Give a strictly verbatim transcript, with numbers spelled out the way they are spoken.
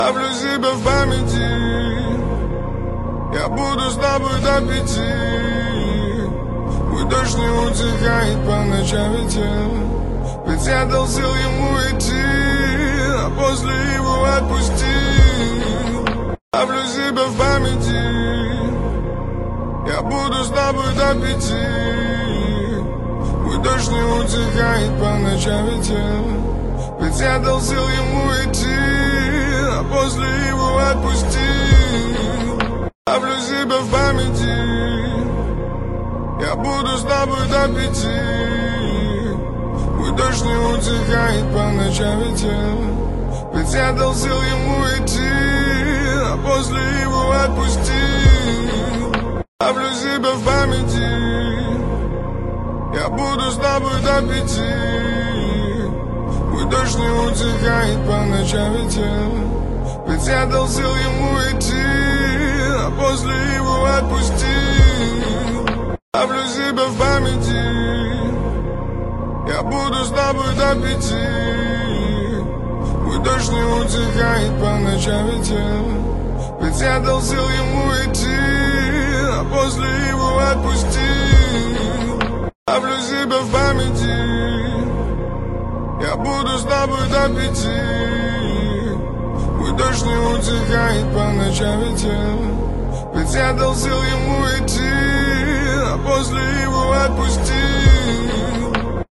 Ставлю себя в памяти, я буду с тобой до пяти. Мой дождь не утихает по ночам ветер, ведь я дал сил ему идти, а после его отпустил. Ставлю себя в памяти, я буду с тобой до пяти. Мой дождь не утихает по ночам ветер, ведь я дал сил ему идти, а после его отпустил. Ставлю себя в памяти, я буду с тобой до пяти. Мой дождь не утихает по ночам ветер, ведь я дал сил ему идти, а после его отпустил. Ставлю себя в памяти, я буду с тобой до пяти. Мой дождь не утихает по ночам ветер, ведь я дал сил ему идти, а после его отпустил. Ставлю себя в памяти, я буду с тобой до пяти. Мой дождь не утихает по ночам ветер, ведь я дал сил ему идти, а после его отпустил. Ставлю себя в памяти, я буду с тобой до пяти. Мой дождь не утихает по ночам ветер, ведь я дал сил ему идти, а после его отпустил.